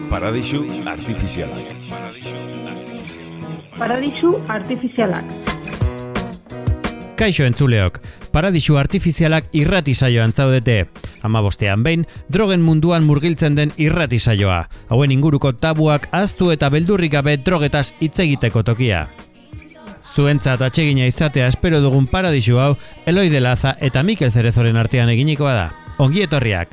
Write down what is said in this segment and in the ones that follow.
Paradisu artifizialak. Paradisu artifizialak. Kaixo entzuleok, Paradisu artifizialak irrati saioan zaudete. 15ean behin, drogen munduan murgiltzen den irrati saioa. Hauen inguruko tabuak ahaztu eta beldurrik gabe drogetaz hitz egiteko tokia. Zuentzat atsegina izatea espero dugun Paradisu hau, Eloi de Laza eta Mikel Cerezoren artean eginikoa da. Ongi etorriak!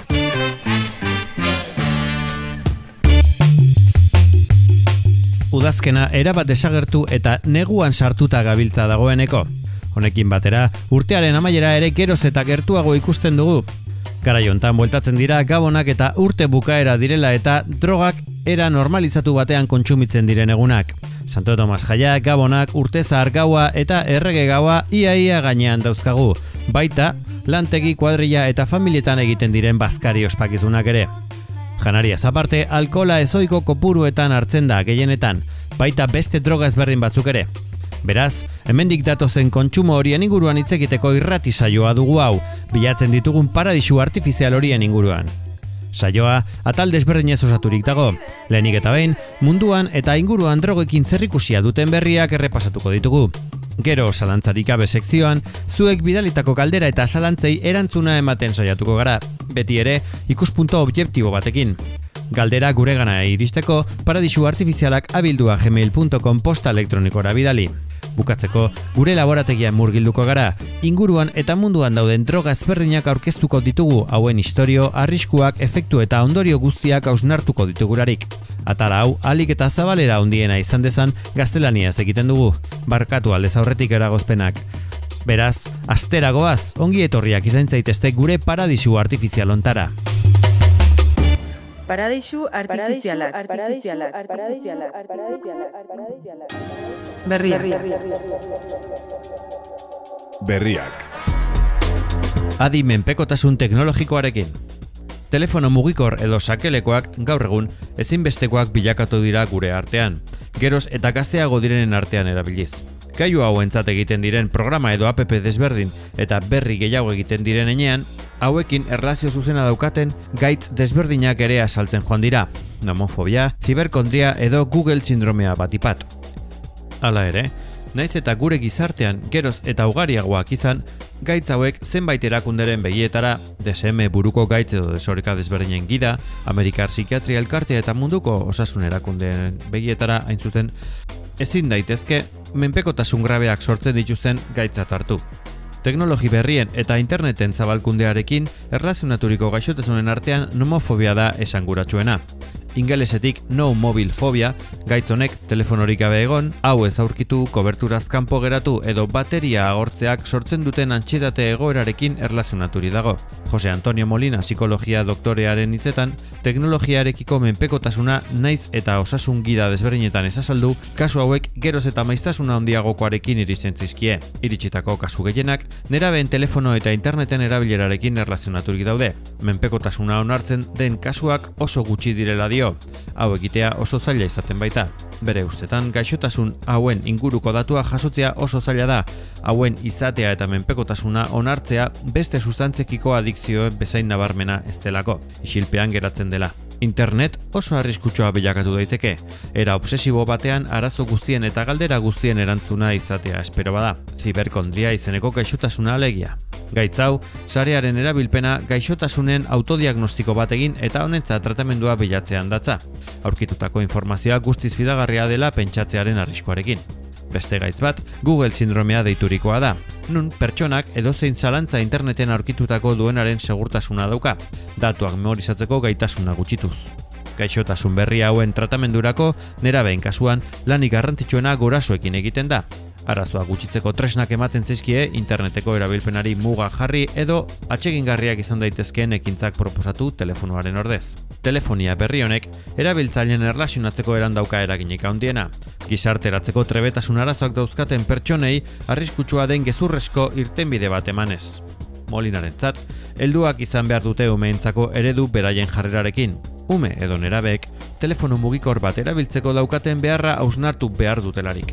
Udazkena erabat desagertu eta neguan sartuta gabiltza dagoeneko. Honekin batera, urtearen amaiera ere geroz eta gertuago ikusten dugu. Garai hontan bueltatzen dira gabonak eta urte bukaera direla eta drogak era normalizatu batean kontsumitzen diren egunak. Santo Tomas jaia, gabonak, urte zahar gaua eta errege gaua ia gainean dauzkagu. Baita, lantegi, kuadrilla eta familietan egiten diren bazkari ospakizunak ere. Janariaz aparte, alkohola ezoiko kopuruetan hartzen da gehienetan, baita beste droga ezberdin batzuk ere. Beraz, hemendik datozen kontsumo horien inguruan hitz egiteko irrati saioa dugu hau, bilatzen ditugun paradisu artifizial horien inguruan. Saioa atal desberdinez osaturik dago. Lehenik eta behin, munduan eta inguruan drogekin zerrikusia duten berriak errepasatuko ditugu. Gero, zalantzarik gabe sekzioan, zuek bidalitako galdera eta zalantzei erantzuna ematen saiatuko gara, beti ere ikuspunto objektibo batekin. Galdera guregana iristeko paradisuartifizialak@gmail.com posta elektronikora bidali. Bukatzeko, gure laborategian murgilduko gara, inguruan eta munduan dauden droga ezberdinak aurkeztuko ditugu, hauen istorio, arriskuak, efektu eta ondorio guztiak hausnartuko ditugularik. Atala hau, ahalik eta zabalera handiena izan dezan, gaztelaniaz egiten dugu. Barkatu aldez aurretik eragozpenak. Beraz, astera goaz, ongi etorriak izan zaitezte gure paradisu artifizial hontara. Paradisu artifizialak. Berriak. Adi menpekotasun teknologikoarekin. Telefono mugikor edo sakelekoak gaur egun ezinbestekoak bilakatu dira gure artean, geroz eta gazteago direnen artean erabiliz. Gailu hauentzat egiten diren programa edo app desberdin eta berri gehiago egiten diren enean, hauekin erlazio zuzena daukaten gaitz desberdinak ere azaltzen joan dira, nomofobia, ziberkondria edo Google sindromea batipat. Hala ere, naiz eta gure gizartean geroz eta ugariagoak izan, gaitz hauek zenbait erakunderen begietara, DSM buruko gaitz edo desoreka desberdinen gida, Amerikar Psikiatria Elkartea eta munduko osasun erakundeen begietara hain zuten, ezin daitezke menpekotasun grabeak sortzen dituzten gaitzat hartu. Teknologi berrien eta interneten zabalkundearekin erlazionaturiko gaixotasunen artean nomofobia da esanguratsuena. Ingelesetik no mobile fobia, gaitz honek telefonorik gabe egon, hau ez aurkitu, koberturaz kanpo geratu edo bateria agortzeak sortzen duten antsietate egoerarekin erlazionaturi dago. Jose Antonio Molina psikologia doktorearen hitzetan, teknologiarekiko menpekotasuna naiz eta osasun gida desberdinetan ezazaldu, kasu hauek geroz eta maiztasuna handiagokoarekin iristen zizkie. Iritsitako kasu gehienak, nerabeen telefono eta interneten erabilerarekin erlazionaturik daude. Menpekotasuna onartzen den kasuak oso gutxi direla dio. Hau egitea oso zaila izaten baita. Bere ustetan, gaixotasun hauen inguruko datua jasotzea oso zaila da. Hauen izatea eta menpekotasuna onartzea beste sustantzekiko adikzioen bezain nabarmena ez delako. Isilpean geratzen dela. Internet oso arriskutsua bilakatu daiteke. Era obsesibo batean arazo guztien eta galdera guztien erantzuna izatea espero bada. Ziberkondria izeneko gaixotasuna alegia. Gaitz hau, sarearen erabilpena gaixotasunen autodiagnostiko bat egin eta honentza tratamendua bilatzean datza. Aurkitutako informazioa guztiz fidagarria dela pentsatzearen arriskuarekin. Beste gaitz bat, Google sindromea deiturikoa da. Nun pertsonak edozein zalantza interneten aurkitutako duenaren segurtasuna dauka, datuak memorizatzeko gaitasuna gutxituz. Gaixotasun berri hauen tratamendurako, nerabeen kasuan, lanik garrantzitsuena gurasoekin egiten da. Arazoa gutxitzeko tresnak ematen zaizkie interneteko erabilpenari muga jarri edo atsegingarriak izan daitezkeen ekintzak proposatu telefonoaren ordez. Telefonia berri honek erabiltzaileen erlazionatzeko erandauka eraginik handiena. Gizarteratzeko trebetasun arazoak dauzkaten pertsonei arriskutsua den gezurrezko irtenbide bat emanez. Molinarentzat, helduak izan behar dute umeentzako eredu beraien jarrerarekin. Ume edo nerabeek telefono mugikor bat erabiltzeko daukaten beharra hausnartu behar dutelarik.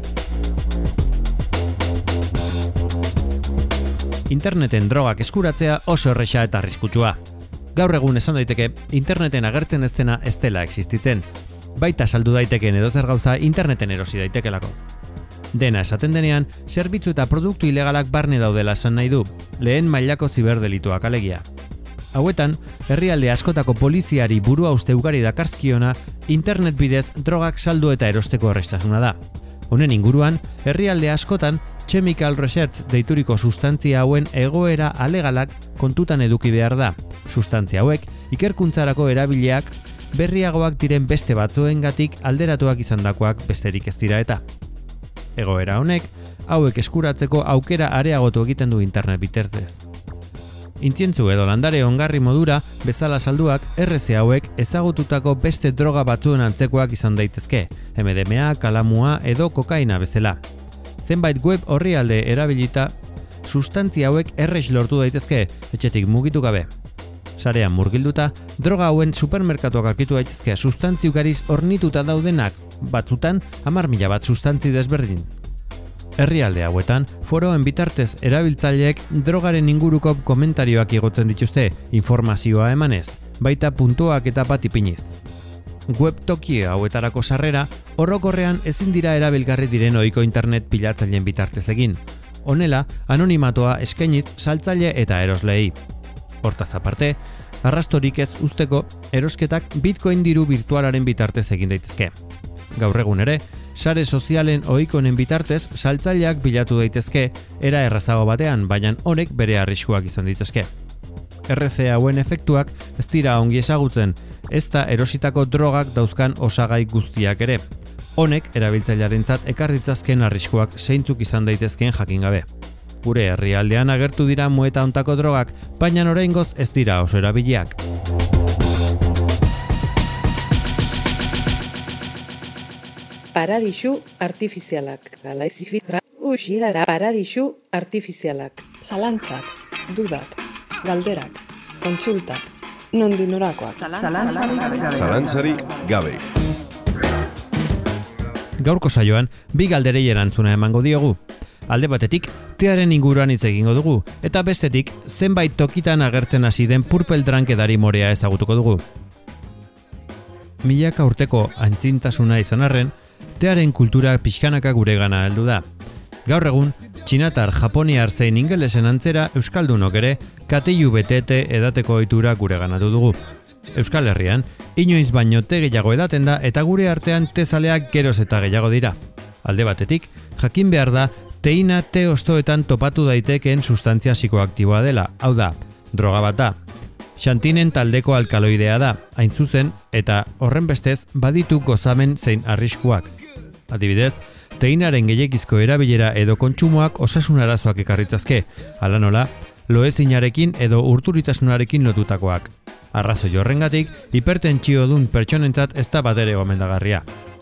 Interneten drogak eskuratzea oso erresa eta arriskutsua. Gaur egun esan daiteke, interneten agertzen ez dena ez dela existitzen. baita saldu daiteken edozer gauza interneten erosi daitekelako. Dena esaten denean, zerbitzu eta produktu ilegalak barne daudela esan nahi du, lehen mailako ziberdelituak alegia. Hauetan, herrialde askotako poliziari burua uste ugari dakarzkiona, internet bidez drogak saldu eta erosteko errestasuna da. Honen inguruan, herrialde askotan, Chemical Research deituriko sustantzia hauen egoera alegalak kontutan eduki behar da. Sustantzia hauek, ikerkuntzarako erabiliak, berriagoak diren beste batzuengatik alderatuak izandakoak besterik ez dira eta. Egoera honek, hauek eskuratzeko aukera areagotu egiten du internet bitartez. Intzientzu edo landare ongarri modura, bezala salduak, RC hauek ezagututako beste droga batzuen antzekoak izan daitezke, MDMA, kalamua edo kokaina bezala. Zenbait web orrialde erabilita, sustantzia hauek errex lortu daitezke, etxetik mugitu gabe. Sarean murgilduta, droga hauen supermerkatuak aurkitu daitezke sustantzi ugariz hornituta daudenak, batzutan 10.000 bat sustantzi desberdin. Herrialde hauetan, foroen bitartez erabiltzaileek drogaren inguruko komentarioak igotzen dituzte, informazioa emanez, baita puntuak eta bat ipiniz. Web toki hauetarako sarrera, orokorrean ezin dira erabilgarri diren ohiko internet pilatzaileen bitartez egin. Honela, anonimatoa eskainiz saltzaile eta eroslei. Hortaz aparte, arrastorik ez uzteko, erosketak Bitcoin diru virtualaren bitartez egin daitezke. Gaur egun ere, sare sozialen ohikoenen bitartez saltzaileak bilatu daitezke era errazago batean, baina honek bere arriskuak izan daitezke. RC hauen efektuak ez dira ongi ezagutzen, ezta erositako drogak dauzkan osagai guztiak ere. Honek erabiltzailearentzat ekar ditzazken arriskuak zeintzuk izan daitezkeen jakin gabe. Gure herrialdean agertu dira mueta hontako drogak, baina oraingoz ez dira oso erabiliak. Paradisu artifizialak. Paradisu artifizialak. Zalantzak, dudak, galderak, kontsultak, nondik norakoak. Zalantzarik gabe. Gaurko saioan, bi galderei erantzuna emango diogu. Alde batetik, tearen inguruan hitz egingo dugu, eta bestetik, zenbait tokitan agertzen hasi den purple drunk edari morea ezagutuko dugu. Milaka urteko antzintasuna izan arren, tearen kultura pixkanaka guregana heldu da. Gaur egun, txinatar, japoniar zein ingelesen antzera euskaldunok ere katilu betete edateko ohitura gureganatu dugu. Euskal Herrian, inoiz baino te gehiago edaten da eta gure artean tezaleak geroz eta gehiago dira. Alde batetik, jakin behar da, teina te ostoetan topatu daitekeen sustantzia psikoaktiboa dela, hau da, droga bat da. Xantinen taldeko alkaloidea da, hain zuzen, eta horren bestez baditu gozamen zein arriskuak. Adibidez, teinaren gehiegizko erabilera edo kontsumoak osasun arazoak ekarritzazke, hala nola, loezinarekin edo urturitasunarekin lotutakoak. Arrazoi horrengatik, hipertentsio dun pertsonentzat ez da batere gomendagarria.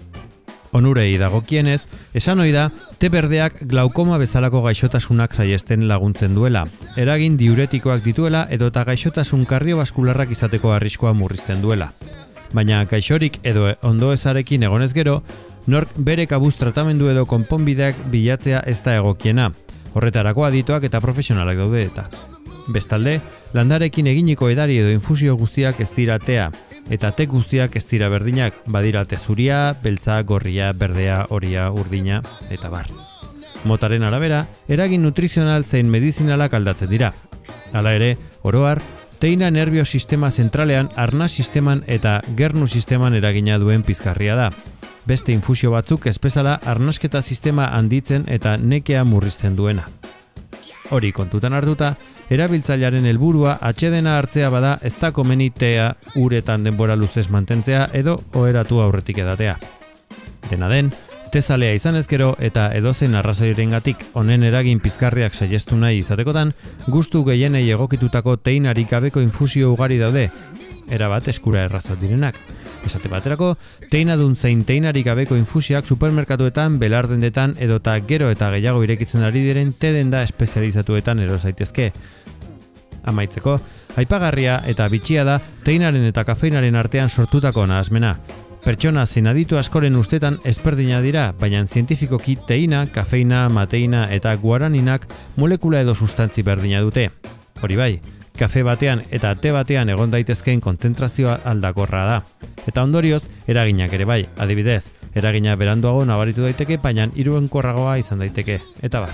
Onurei dagokienez, esan ohi da, te berdeak glaukoma bezalako gaixotasunak saiesten laguntzen duela, eragin diuretikoak dituela edota gaixotasun kardiobaskularrak izateko arriskua murrizten duela. Baina gaixorik edo ondoezarekin egonez gero, nork bere kabuz tratamendu edo konponbideak bilatzea ez da egokiena, horretarako adituak eta profesionalak daude eta. Bestalde, landarekin eginiko edari edo infusio guztiak ez dira tea, eta te guztiak ez dira berdinak, badira te zuria, beltza, gorria, berdea, horia, urdina, eta bar. Motaren arabera, eragin nutrizional zein medizinalak aldatzen dira. Hala ere, oroar, teina nervio sistema zentralean, arnas sisteman eta gernu sisteman eragina duen pizgarria da. Beste infusio batzuk ez bezala arnasketa sistema handitzen eta nekea murrizten duena. Hori kontutan hartuta, erabiltzailearen helburua atsedena hartzea bada ez da komeni tea uretan denbora luzez mantentzea edo oheratu aurretik edatea. Dena den, tezalea izan ezkero eta edozein arrazoirengatik honen eragin pizgarriak saihestu nahi izatekotan, gustu gehienei egokitutako teinarik gabeko infusio ugari daude, erabat eskura errazat direnak. Esate baterako, teinadun zein teinarik gabeko infusiak supermerkatuetan, belardendetan edota gero eta gehiago irekitzen ari diren te-denda espezializatuetan eros daitezke. Amaitzeko, aipagarria eta bitxia da teinaren eta kafeinaren artean sortutako nahasmena. Pertsona zein aditu askoren ustetan ezberdina dira, baina zientifikoki teina, kafeina, mateina eta guaraninak molekula edo sustantzi berdina dute. Hori bai, kafe batean eta te batean egon daitezkeen kontzentrazioa aldakorra da. Eta ondorioz, eraginak ere bai, adibidez, eragina beranduago nabaritu daiteke, baina hiruenkorragoa izan daiteke, eta bar.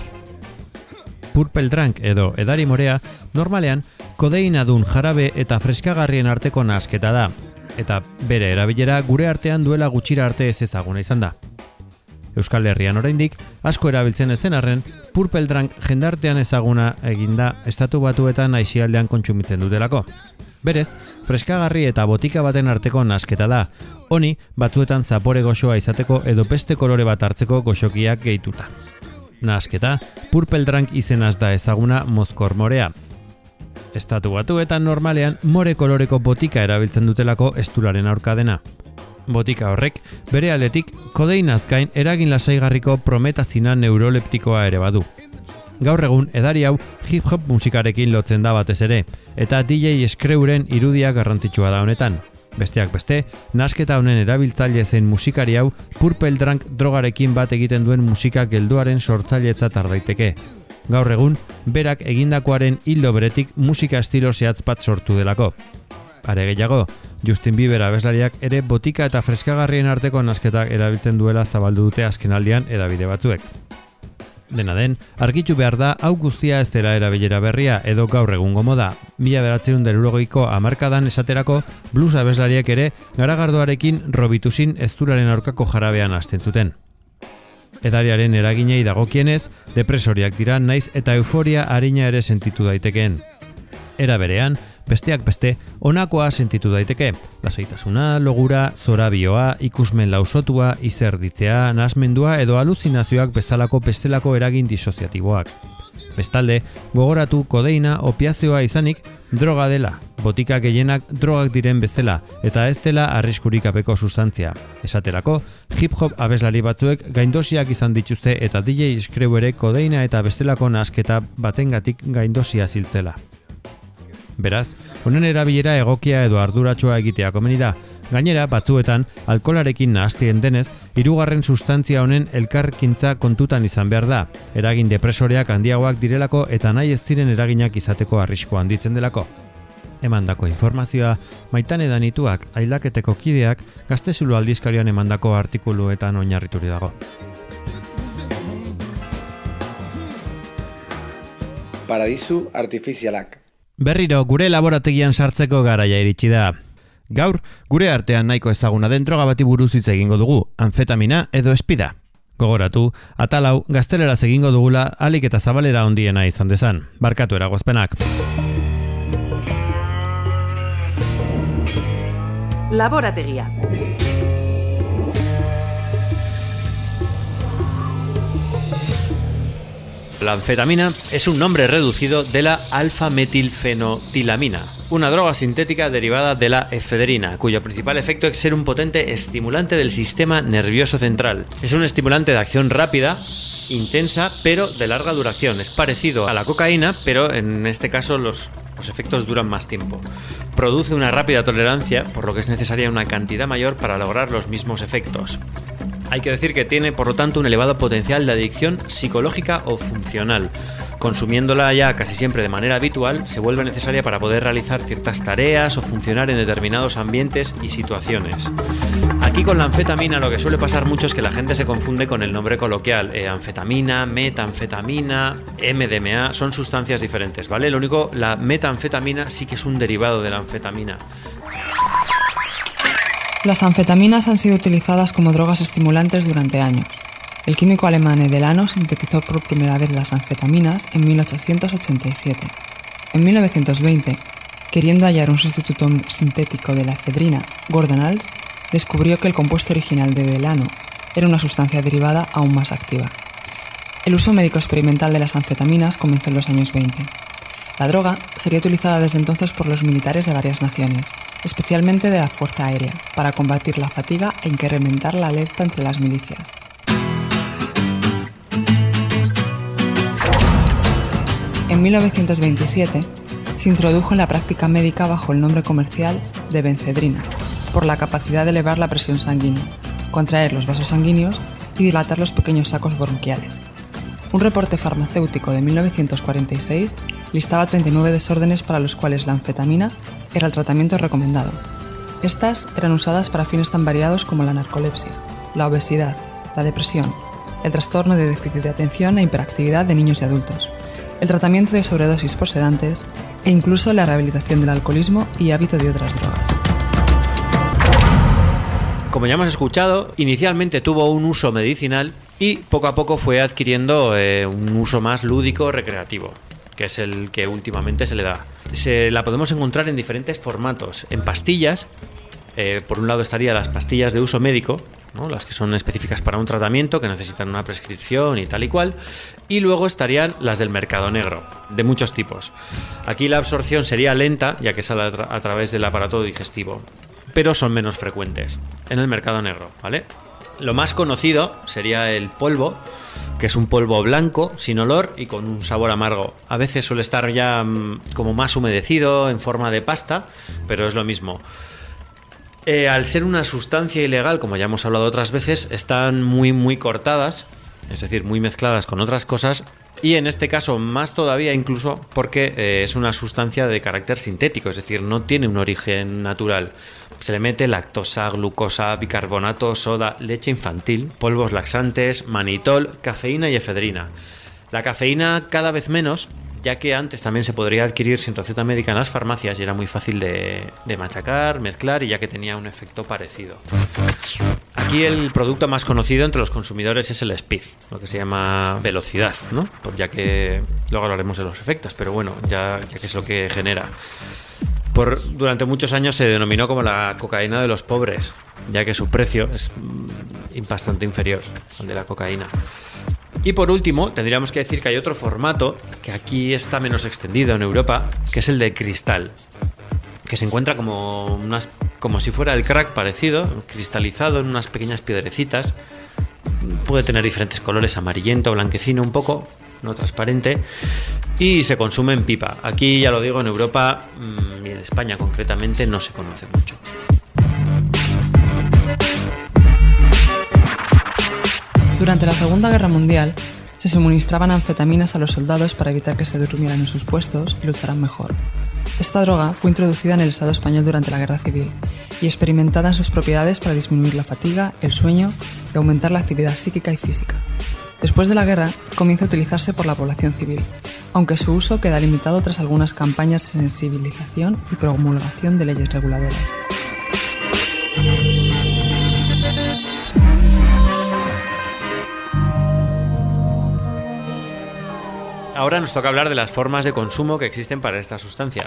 Purple drunk edo edari morea, normalean, kodeinadun jarabe eta freskagarrien arteko nahasketa da, eta bere erabilera gure artean duela gutxira arte ez ezaguna izan da. Euskal Herrian oraindik asko erabiltzen ezen arren, Purple Drunk jendartean ezaguna eginda Estatu Batuetan aisialdean kontsumitzen dutelako. Berez, freskagarri eta botika baten arteko nahasketa da, honi batzuetan zapore goxoa izateko edo beste kolore bat hartzeko goxokiak gehituta. Nahasketa, Purple Drunk izenaz da ezaguna mozkor morea. Estatu Batuetan normalean more koloreko botika erabiltzen dutelako esturaren aurka dena. Botika horrek, bere aldetik, kodeinaz gain eragin lasaigarriko prometazina neuroleptikoa ere badu. Gaur egun, edari hau hip-hop musikarekin lotzen da batez ere, eta DJ Screwren irudia garrantzitsua da honetan. Besteak beste, nahasketa honen erabiltzaile zen musikari hau Purple Drunk drogarekin bat egiten duen musika geldoaren sortzailetzat daiteke. Gaur egun, berak egindakoaren hildo beretik musika estilo zehatz bat sortu delako. Are gehiago, Justin Bieber abeslariak ere botika eta freskagarrien arteko nasketak erabiltzen duela zabaldu dute azkenaldian hedabide batzuek. Dena den, argitu behar da hau guztia ez dela erabilera berria edo gaur egungo moda. 1980ko hamarkadan esaterako blues abeslariak ere garagardoarekin robitusin ezturaren aurkako jarabean hasten zuten. Edariaren eraginei dagokienez, depresoriak dira naiz eta euforia arina ere sentitu daitekeen. Era berean, besteak beste, honakoa sentitu daiteke. Lasaitasuna, logura, zorabioa, ikusmen lausotua, izerditzea, nahasmendua edo aluzinazioak bezalako bestelako eragin disoziatiboak. Bestalde, gogoratu kodeina opiazioa izanik droga dela, botika gehienak drogak diren bezala, eta ez dela arriskurik gabeko sustantzia. Esaterako, hip-hop abeslari batzuek gaindosiak izan dituzte eta DJ Screw ere kodeina eta bestelako nahasketa batengatik gaindosia ziltzela. Beraz, honen erabilera egokia edo arduratsua egitea komeni da. Gainera, batzuetan, alkoholarekin nahastien denez, hirugarren sustantzia honen elkarkintza kontutan izan behar da. Eragin depresoreak handiagoak direlako eta nahi ez ziren eraginak izateko arriskua handitzen delako. Emandako informazioa, Maitane Danituak, Ailaketeko kideak, Gaztezulo aldizkarian emandako artikuluetan oinarrituri dago. Paradisu artifizialak. Berriro, gure laborategian sartzeko garaia iritsi da. Gaur, gure artean nahiko ezaguna den droga bati buruz hitz egingo dugu, anfetamina edo espida. Gogoratu, atal hau gazteleraz egingo dugula ahalik eta zabalera handiena izan dezan. Barkatu eragozpenak. Laborategia. La anfetamina es un nombre reducido de la alfa-metilfenotilamina, una droga sintética derivada de la efedrina, cuyo principal efecto es ser un potente estimulante del sistema nervioso central. Es un estimulante de acción rápida, intensa, pero de larga duración. Es parecido a la cocaína, pero en este caso los efectos duran más tiempo. Produce una rápida tolerancia, por lo que es necesaria una cantidad mayor para lograr los mismos efectos. Hay que decir que tiene, por lo tanto, un elevado potencial de adicción psicológica o funcional. Consumiéndola ya casi siempre de manera habitual, se vuelve necesaria para poder realizar ciertas tareas o funcionar en determinados ambientes y situaciones. Aquí con la anfetamina lo que suele pasar mucho es que la gente se confunde con el nombre coloquial. Anfetamina, metanfetamina, MDMA, son sustancias diferentes, ¿vale? Lo único, la metanfetamina sí que es un derivado de la anfetamina. Las anfetaminas han sido utilizadas como drogas estimulantes durante años. El químico alemán Edelano sintetizó por primera vez las anfetaminas en 1887. En 1920, queriendo hallar un sustituto sintético de la efedrina, Gordon Als descubrió que el compuesto original de Edelano era una sustancia derivada aún más activa. El uso médico experimental de las anfetaminas comenzó en los años 20. La droga sería utilizada desde entonces por los militares de varias naciones, especialmente de la Fuerza Aérea, para combatir la fatiga e incrementar la alerta entre las milicias. En 1927 se introdujo en la práctica médica bajo el nombre comercial de benzedrina, por la capacidad de elevar la presión sanguínea, contraer los vasos sanguíneos y dilatar los pequeños sacos bronquiales. Un reporte farmacéutico de 1946 listaba 39 desórdenes para los cuales la anfetamina era el tratamiento recomendado. Estas eran usadas para fines tan variados como la narcolepsia, la obesidad, la depresión, el trastorno de déficit de atención e hiperactividad de niños y adultos, el tratamiento de sobredosis por sedantes e incluso la rehabilitación del alcoholismo y hábito de otras drogas. Como ya hemos escuchado, inicialmente tuvo un uso medicinal y poco a poco fue adquiriendo un uso más lúdico recreativo, que es el que últimamente se le da. La podemos encontrar en diferentes formatos, en pastillas. Por un lado estarían las pastillas de uso médico, ¿no? Las que son específicas para un tratamiento, que necesitan una prescripción y tal y cual. Y luego estarían las del mercado negro, de muchos tipos. Aquí la absorción sería lenta, ya que sale a través del aparato digestivo, pero son menos frecuentes en el mercado negro, ¿vale? Lo más conocido sería el polvo, que es un polvo blanco, sin olor y con un sabor amargo. A veces suele estar ya como más humedecido, en forma de pasta, pero es lo mismo. Al ser una sustancia ilegal, como ya hemos hablado otras veces, están muy cortadas, es decir, muy mezcladas con otras cosas, y en este caso más todavía incluso porque es una sustancia de carácter sintético, es decir, no tiene un origen natural. Se le mete lactosa, glucosa, bicarbonato, soda, leche infantil, polvos laxantes, manitol, cafeína y efedrina. La cafeína cada vez menos, ya que antes también se podría adquirir sin receta médica en las farmacias y era muy fácil de machacar, mezclar, y ya que tenía un efecto parecido. Aquí el producto más conocido entre los consumidores es el speed, lo que se llama velocidad, ¿no? Pues ya que luego hablaremos de los efectos, pero bueno, ya que es lo que genera. Durante muchos años se denominó como la cocaína de los pobres, ya que su precio es bastante inferior al de la cocaína. Y por último, tendríamos que decir que hay otro formato que aquí está menos extendido en Europa, que es el de cristal, que se encuentra como si fuera el crack parecido, cristalizado en unas pequeñas piedrecitas. Puede tener diferentes colores, amarillento, blanquecino un poco, no transparente, y se consume en pipa. Aquí, ya lo digo, en Europa y en España concretamente no se conoce mucho. Durante la Segunda Guerra Mundial se suministraban anfetaminas a los soldados para evitar que se durmieran en sus puestos y lucharan mejor. Esta droga fue introducida en el Estado español durante la Guerra Civil y experimentada en sus propiedades para disminuir la fatiga, el sueño y aumentar la actividad psíquica y física. Después de la guerra, comienza a utilizarse por la población civil, aunque su uso queda limitado tras algunas campañas de sensibilización y promulgación de leyes reguladoras. Ahora nos toca hablar de las formas de consumo que existen para esta sustancia.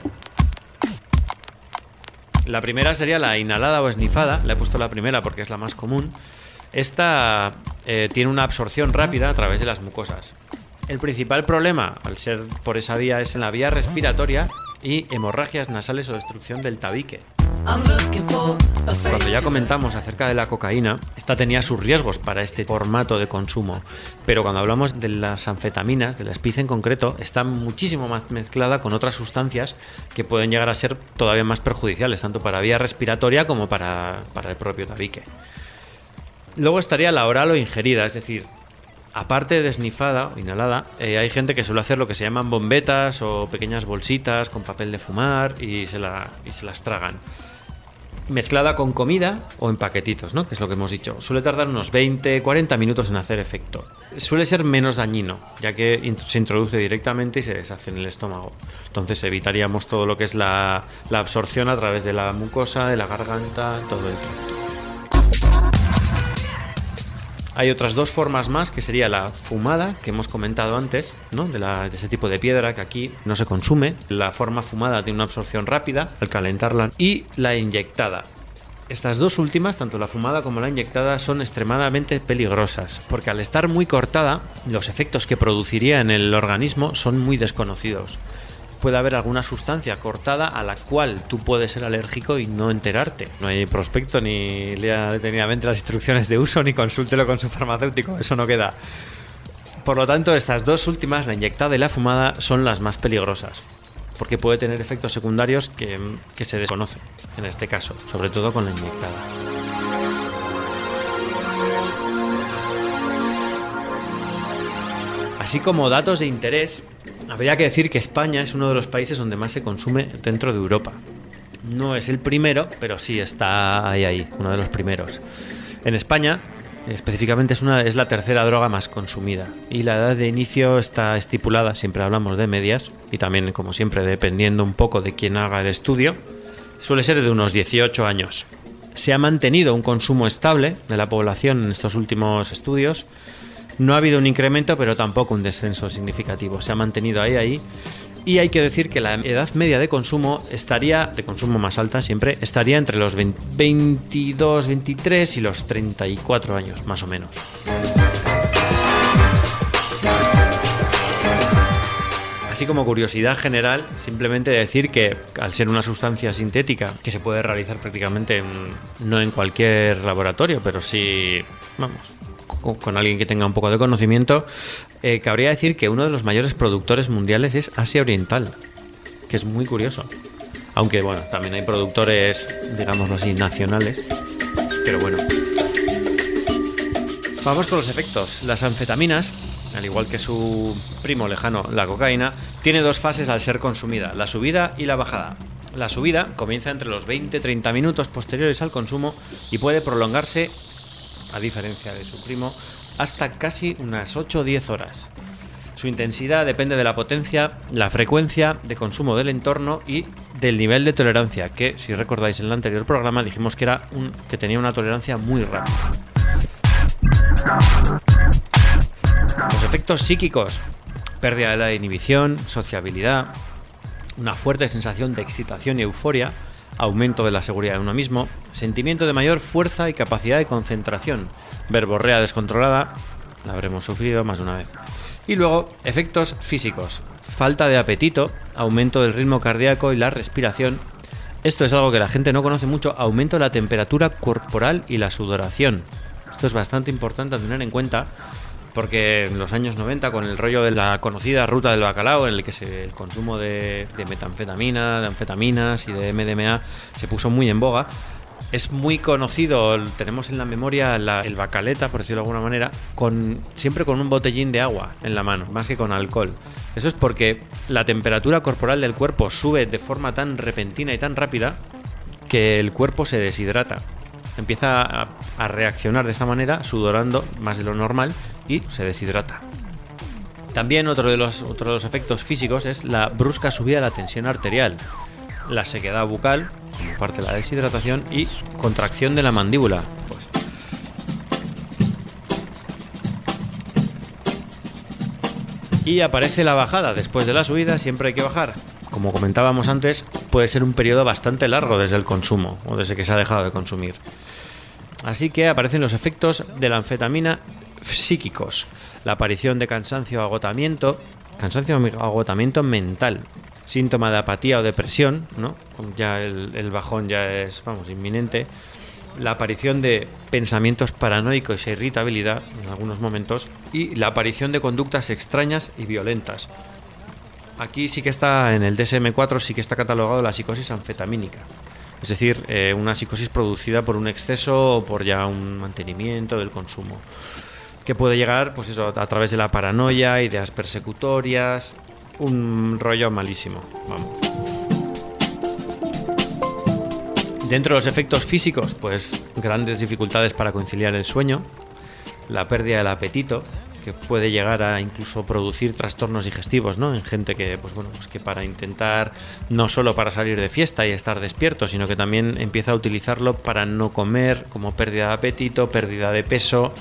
La primera sería la inhalada o esnifada. Le he puesto la primera porque es la más común. Esta tiene una absorción rápida a través de las mucosas. El principal problema, al ser por esa vía, es en la vía respiratoria y hemorragias nasales o destrucción del tabique. Cuando ya comentamos acerca de la cocaína, esta tenía sus riesgos para este formato de consumo, pero cuando hablamos de las anfetaminas, de la speed en concreto, está muchísimo más mezclada con otras sustancias que pueden llegar a ser todavía más perjudiciales, tanto para vía respiratoria como para el propio tabique. Luego estaría la oral o ingerida, es decir, aparte de esnifada o inhalada, hay gente que suele hacer lo que se llaman bombetas o pequeñas bolsitas con papel de fumar y se las tragan. Mezclada con comida o en paquetitos, ¿no? Que es lo que hemos dicho. Suele tardar unos 20-40 minutos en hacer efecto. Suele ser menos dañino, ya que se introduce directamente y se deshace en el estómago. Entonces evitaríamos todo lo que es la absorción a través de la mucosa, de la garganta, todo el tracto. Hay otras dos formas más, que sería la fumada, que hemos comentado antes, ¿no? de ese tipo de piedra que aquí no se consume. La forma fumada tiene una absorción rápida al calentarla. Y la inyectada. Estas dos últimas, tanto la fumada como la inyectada, son extremadamente peligrosas, porque al estar muy cortada, los efectos que produciría en el organismo son muy desconocidos. Puede haber alguna sustancia cortada a la cual tú puedes ser alérgico y no enterarte. No hay prospecto, ni lea detenidamente las instrucciones de uso, ni consúltelo con su farmacéutico, eso no queda. Por lo tanto, estas dos últimas, la inyectada y la fumada, son las más peligrosas, porque puede tener efectos secundarios que se desconocen, en este caso, sobre todo con la inyectada. Así como datos de interés, habría que decir que España es uno de los países donde más se consume dentro de Europa. No es el primero, pero sí está ahí, uno de los primeros. En España, específicamente, es la tercera droga más consumida. Y la edad de inicio está estipulada, siempre hablamos de medias, y también, como siempre, dependiendo un poco de quién haga el estudio, suele ser de unos 18 años. Se ha mantenido un consumo estable de la población en estos últimos estudios. No ha habido un incremento, pero tampoco un descenso significativo. Se ha mantenido ahí. Y hay que decir que la edad media de consumo más alta siempre, estaría entre los 22, 23 y los 34 años, más o menos. Así como curiosidad general, simplemente decir que al ser una sustancia sintética que se puede realizar prácticamente no en cualquier laboratorio, pero sí, con alguien que tenga un poco de conocimiento, cabría decir que uno de los mayores productores mundiales es Asia Oriental, que es muy curioso. Aunque bueno, también hay productores, digámoslo así, nacionales, pero bueno. Vamos con los efectos. Las anfetaminas, al igual que su primo lejano, la cocaína, tiene dos fases al ser consumida, la subida y la bajada. La subida comienza entre los 20-30 minutos posteriores al consumo y puede prolongarse, a diferencia de su primo, hasta casi unas 8 o 10 horas. Su intensidad depende de la potencia, la frecuencia de consumo del entorno y del nivel de tolerancia, que, si recordáis en el anterior programa, dijimos que tenía una tolerancia muy rápida. Los efectos psíquicos: pérdida de la inhibición, sociabilidad, una fuerte sensación de excitación y euforia, aumento de la seguridad de uno mismo, sentimiento de mayor fuerza y capacidad de concentración, verborrea descontrolada, la habremos sufrido más de una vez. Y luego, efectos físicos: falta de apetito, aumento del ritmo cardíaco y la respiración. Esto es algo que la gente no conoce mucho: aumento de la temperatura corporal y la sudoración. Esto es bastante importante a tener en cuenta, porque en los años 90, con el rollo de la conocida ruta del bacalao, en el que el consumo de metanfetamina, de anfetaminas y de MDMA se puso muy en boga, es muy conocido, tenemos en la memoria el bacaleta, por decirlo de alguna manera, siempre con un botellín de agua en la mano, más que con alcohol. Eso es porque la temperatura corporal del cuerpo sube de forma tan repentina y tan rápida que el cuerpo se deshidrata. Empieza a reaccionar de esta manera, sudorando más de lo normal, y se deshidrata. También otro de los efectos físicos es la brusca subida de la tensión arterial, la sequedad bucal, como parte de la deshidratación, y contracción de la mandíbula. Y aparece la bajada. Después de la subida siempre hay que bajar. Como comentábamos antes, puede ser un periodo bastante largo desde el consumo o desde que se ha dejado de consumir. Así que aparecen los efectos de la anfetamina psíquicos: la aparición de cansancio o agotamiento mental, síntoma de apatía o depresión, ¿no? Ya el bajón ya es, inminente. La aparición de pensamientos paranoicos e irritabilidad en algunos momentos, y la aparición de conductas extrañas y violentas. Aquí sí que está, en el DSM-4 sí que está catalogado la psicosis anfetamínica, es decir, una psicosis producida por un exceso o por ya un mantenimiento del consumo, que puede llegar, pues eso, a través de la paranoia, ideas persecutorias, un rollo malísimo, vamos. Dentro de los efectos físicos, pues grandes dificultades para conciliar el sueño, la pérdida del apetito, que puede llegar a incluso producir trastornos digestivos, ¿no? En gente que, pues que para intentar, no solo para salir de fiesta y estar despierto, sino que también empieza a utilizarlo para no comer, como pérdida de apetito, pérdida de peso.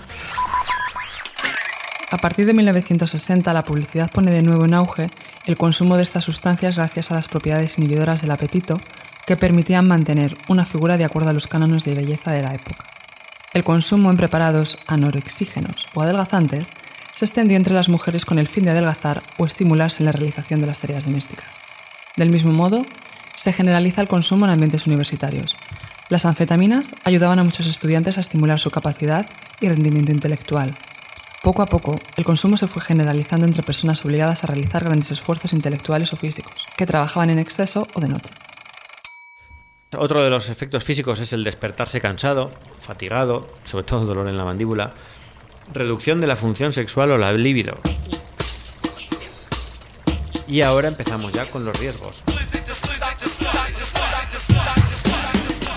A partir de 1960, la publicidad pone de nuevo en auge el consumo de estas sustancias gracias a las propiedades inhibidoras del apetito, que permitían mantener una figura de acuerdo a los cánones de belleza de la época. El consumo en preparados anorexígenos o adelgazantes se extendió entre las mujeres con el fin de adelgazar o estimularse en la realización de las tareas domésticas. Del mismo modo, se generaliza el consumo en ambientes universitarios. Las anfetaminas ayudaban a muchos estudiantes a estimular su capacidad y rendimiento intelectual. Poco a poco, el consumo se fue generalizando entre personas obligadas a realizar grandes esfuerzos intelectuales o físicos, que trabajaban en exceso o de noche. Otro de los efectos físicos es el despertarse cansado, fatigado, sobre todo dolor en la mandíbula, reducción de la función sexual o la libido. Y ahora empezamos ya con los riesgos.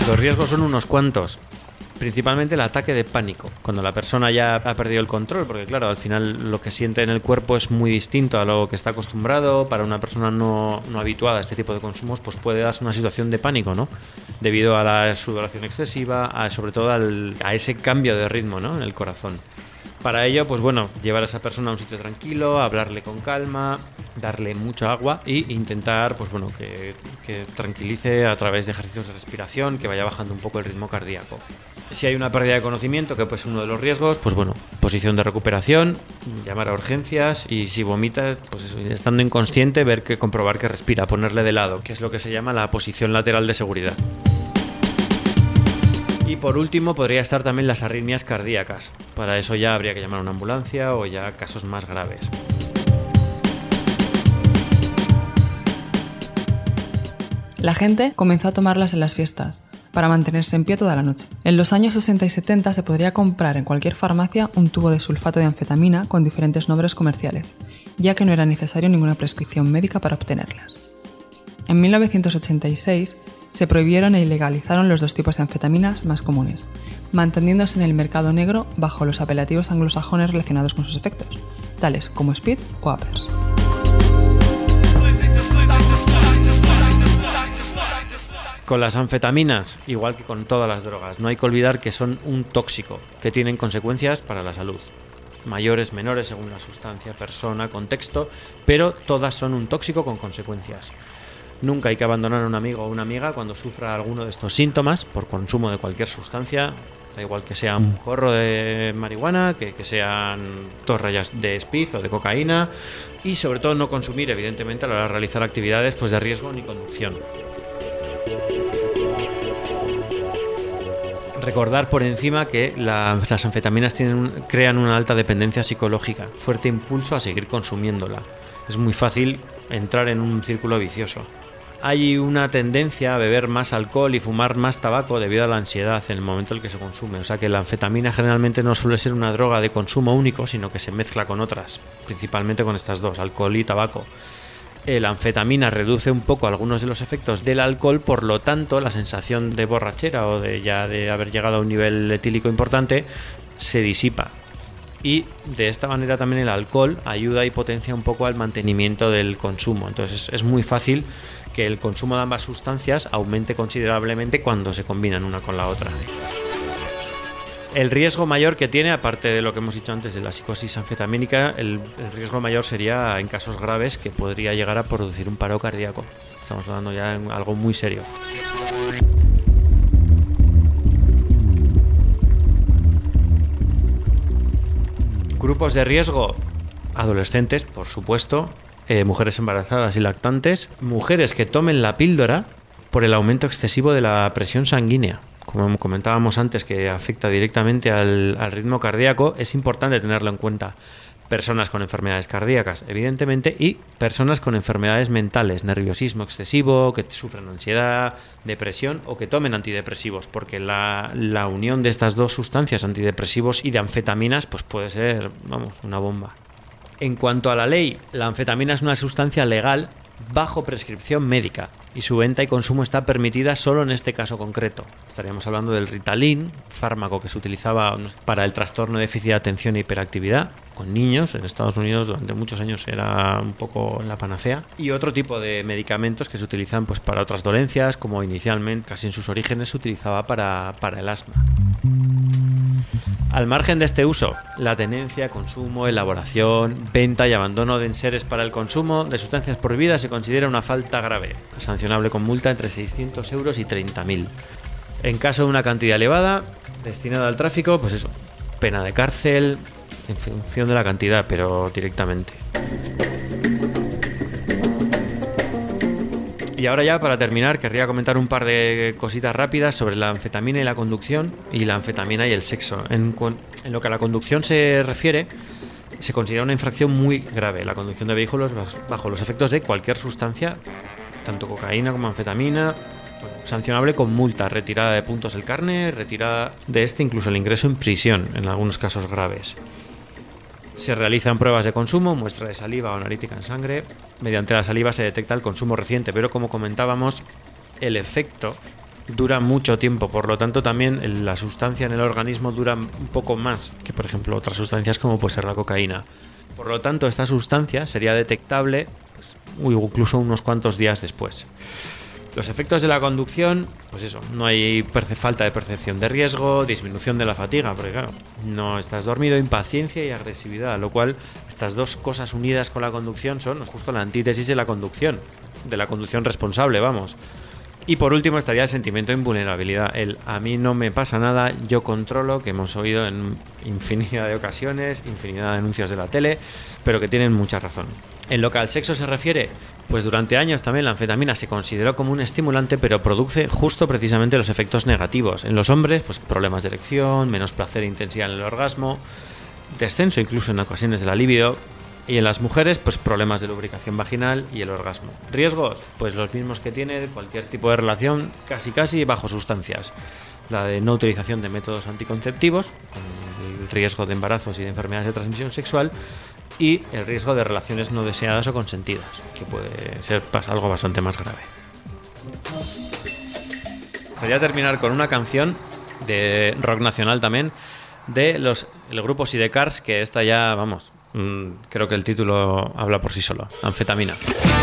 Los riesgos son unos cuantos. Principalmente el ataque de pánico, cuando la persona ya ha perdido el control, porque claro, al final lo que siente en el cuerpo es muy distinto a lo que está acostumbrado. Para una persona no habituada a este tipo de consumos, pues puede darse una situación de pánico, ¿no? Debido a la sudoración excesiva, sobre todo a ese cambio de ritmo, ¿no? En el corazón. Para ello, pues bueno, llevar a esa persona a un sitio tranquilo, hablarle con calma, darle mucha agua e intentar, pues bueno, que tranquilice a través de ejercicios de respiración, que vaya bajando un poco el ritmo cardíaco. Si hay una pérdida de conocimiento, que pues uno de los riesgos, pues bueno, posición de recuperación, llamar a urgencias, y si vomita, pues estando inconsciente, comprobar que respira, ponerle de lado, que es lo que se llama la posición lateral de seguridad. Y por último podría estar también las arritmias cardíacas. Para eso ya habría que llamar a una ambulancia o ya casos más graves. La gente comenzó a tomarlas en las fiestas, para mantenerse en pie toda la noche. En los años 60 y 70 se podría comprar en cualquier farmacia un tubo de sulfato de anfetamina con diferentes nombres comerciales, ya que no era necesario ninguna prescripción médica para obtenerlas. En 1986 se prohibieron e ilegalizaron los dos tipos de anfetaminas más comunes, manteniéndose en el mercado negro bajo los apelativos anglosajones relacionados con sus efectos, tales como speed o uppers. Con las anfetaminas, igual que con todas las drogas, no hay que olvidar que son un tóxico, que tienen consecuencias para la salud. Mayores, menores, según la sustancia, persona, contexto, pero todas son un tóxico con consecuencias. Nunca hay que abandonar a un amigo o una amiga cuando sufra alguno de estos síntomas por consumo de cualquier sustancia, da igual que sea un porro de marihuana, que sean 2 rayas de speed o de cocaína, y sobre todo no consumir, evidentemente, a la hora de realizar actividades pues de riesgo ni conducción. Recordar por encima que las anfetaminas crean una alta dependencia psicológica, fuerte impulso a seguir consumiéndola. Es muy fácil entrar en un círculo vicioso. Hay una tendencia a beber más alcohol y fumar más tabaco debido a la ansiedad en el momento en el que se consume. O sea que la anfetamina generalmente no suele ser una droga de consumo único, sino que se mezcla con otras, principalmente con estas dos, alcohol y tabaco. La anfetamina reduce un poco algunos de los efectos del alcohol, por lo tanto la sensación de borrachera o de haber llegado a un nivel etílico importante se disipa. Y de esta manera también el alcohol ayuda y potencia un poco al mantenimiento del consumo. Entonces es muy fácil que el consumo de ambas sustancias aumente considerablemente cuando se combinan una con la otra. El riesgo mayor que tiene, aparte de lo que hemos dicho antes de la psicosis anfetamínica, el riesgo mayor sería en casos graves que podría llegar a producir un paro cardíaco. Estamos hablando ya de algo muy serio. Grupos de riesgo: adolescentes, por supuesto, mujeres embarazadas y lactantes, mujeres que tomen la píldora por el aumento excesivo de la presión sanguínea. Como comentábamos antes, que afecta directamente al ritmo cardíaco, es importante tenerlo en cuenta. Personas con enfermedades cardíacas, evidentemente, y personas con enfermedades mentales, nerviosismo excesivo, que sufren ansiedad, depresión o que tomen antidepresivos, porque la unión de estas dos sustancias, antidepresivos y de anfetaminas, pues puede ser, una bomba. En cuanto a la ley, la anfetamina es una sustancia legal bajo prescripción médica y su venta y consumo está permitida solo en este caso concreto. Estaríamos hablando del Ritalin, fármaco que se utilizaba para el trastorno de déficit de atención e hiperactividad con niños. En Estados Unidos durante muchos años era un poco la panacea. Y otro tipo de medicamentos que se utilizan pues para otras dolencias, como inicialmente, casi en sus orígenes, se utilizaba para el asma. Al margen de este uso, la tenencia, consumo, elaboración, venta y abandono de enseres para el consumo de sustancias prohibidas se considera una falta grave, sancionable con multa entre 600 euros y 30.000. En caso de una cantidad elevada, destinada al tráfico, pues eso, pena de cárcel, en función de la cantidad, pero directamente. Y ahora ya, para terminar, querría comentar un par de cositas rápidas sobre la anfetamina y la conducción, y la anfetamina y el sexo. En lo que a la conducción se refiere, se considera una infracción muy grave la conducción de vehículos bajo los efectos de cualquier sustancia, tanto cocaína como anfetamina, sancionable con multa, retirada de puntos del carnet, retirada de incluso el ingreso en prisión en algunos casos graves. Se realizan pruebas de consumo, muestra de saliva o analítica en sangre. Mediante la saliva se detecta el consumo reciente, pero como comentábamos, el efecto dura mucho tiempo, por lo tanto también la sustancia en el organismo dura un poco más que, por ejemplo, otras sustancias como puede ser la cocaína. Por lo tanto, esta sustancia sería detectable pues, incluso unos cuantos días después. Los efectos de la conducción, pues eso, no hay falta de percepción de riesgo, disminución de la fatiga, porque claro, no estás dormido, impaciencia y agresividad, lo cual estas dos cosas unidas con la conducción son justo la antítesis de la conducción responsable, vamos. Y por último estaría el sentimiento de invulnerabilidad, el a mí no me pasa nada, yo controlo, que hemos oído en infinidad de ocasiones, infinidad de anuncios de la tele, pero que tienen mucha razón. En lo que al sexo se refiere, pues durante años también la anfetamina se consideró como un estimulante, pero produce justo precisamente los efectos negativos. En los hombres, pues problemas de erección, menos placer e intensidad en el orgasmo, descenso incluso en ocasiones de la libido, y en las mujeres, pues problemas de lubricación vaginal y el orgasmo. ¿Riesgos? Pues los mismos que tiene cualquier tipo de relación, casi bajo sustancias. La de no utilización de métodos anticonceptivos, el riesgo de embarazos y de enfermedades de transmisión sexual, y el riesgo de relaciones no deseadas o consentidas, que puede ser algo bastante más grave. Quería terminar con una canción de rock nacional también, de el grupo Sidecars, que esta ya, vamos, creo que el título habla por sí solo, Anfetamina.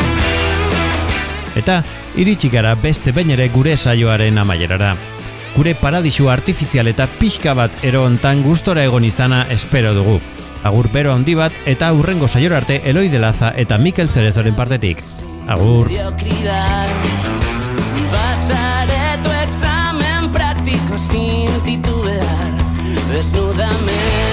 Eta, iritsi gara beste behin ere gure saioaren amaierara. Gure paradisu artifizial eta pixka bat ero hontan gustora egon izana espero dugu. Agur bero handi bat eta hurrengo saiora arte Eloi de Laza eta Mikel Cerezoren partetik. Agur. Pasaré tu examen práctico sin titubear. Desnúdame.